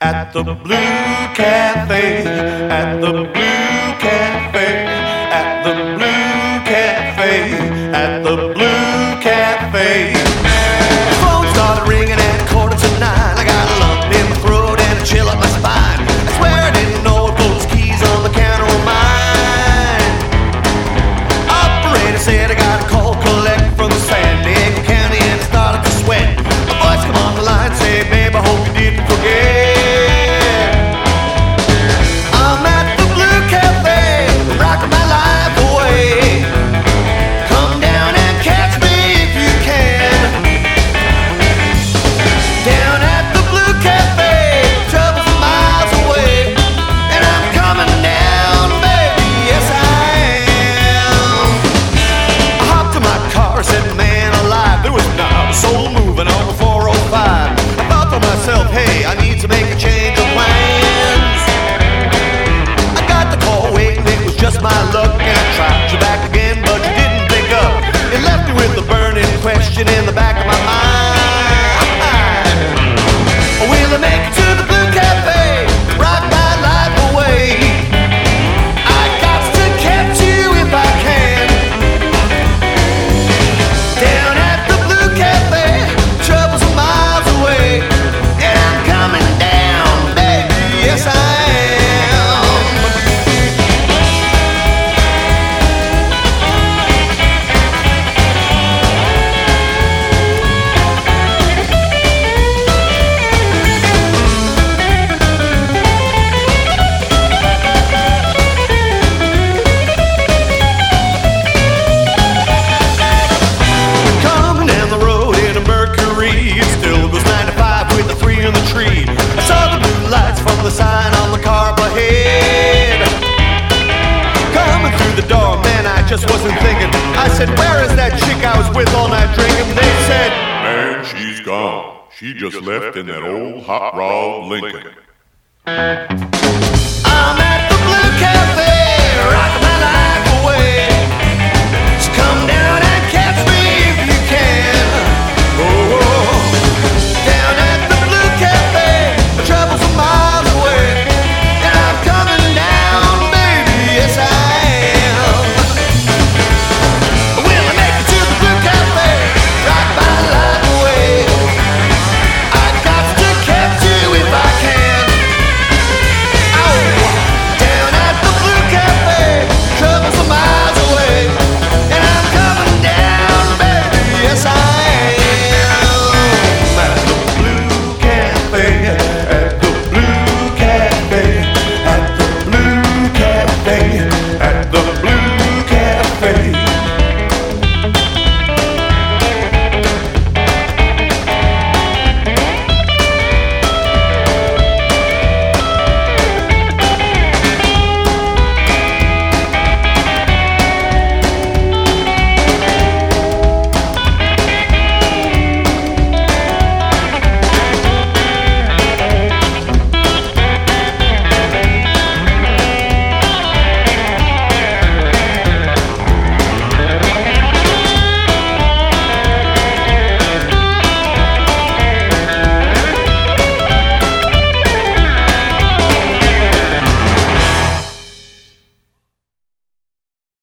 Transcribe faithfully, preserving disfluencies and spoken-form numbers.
At the Blue Cafe, at the Blue Cafe, at the Blue Cafe, at the Blue Cafe. The phone started ringing at quarter to nine. I got a lump in my throat and a chill up my spine. I swear I didn't know it, those keys on the counter were mine. Operator said I got a call collect from San Diego County, and I started to sweat. A voice come on the line, say, babe, I hope you didn't forget. Hey, I need to make a change of plans. I got the call waiting, it was just my luck. And I tried you back again, but you didn't pick up. It left me with a burning question in the back of my mind. Will I make it to the Blue Cafe? Rock my life away. I got to catch you if I can. Down at the Blue Cafe, trouble's a miles away. Yes, I coming down the road in a Mercury. It still goes nine to five with the three in the tree. I saw the blue lights from the sign on the car ahead. Coming through the door, man, I just wasn't thinking. I said, where is that chick I was with all night drinking? They said, man, she's gone. She just left in that old hot rod Lincoln.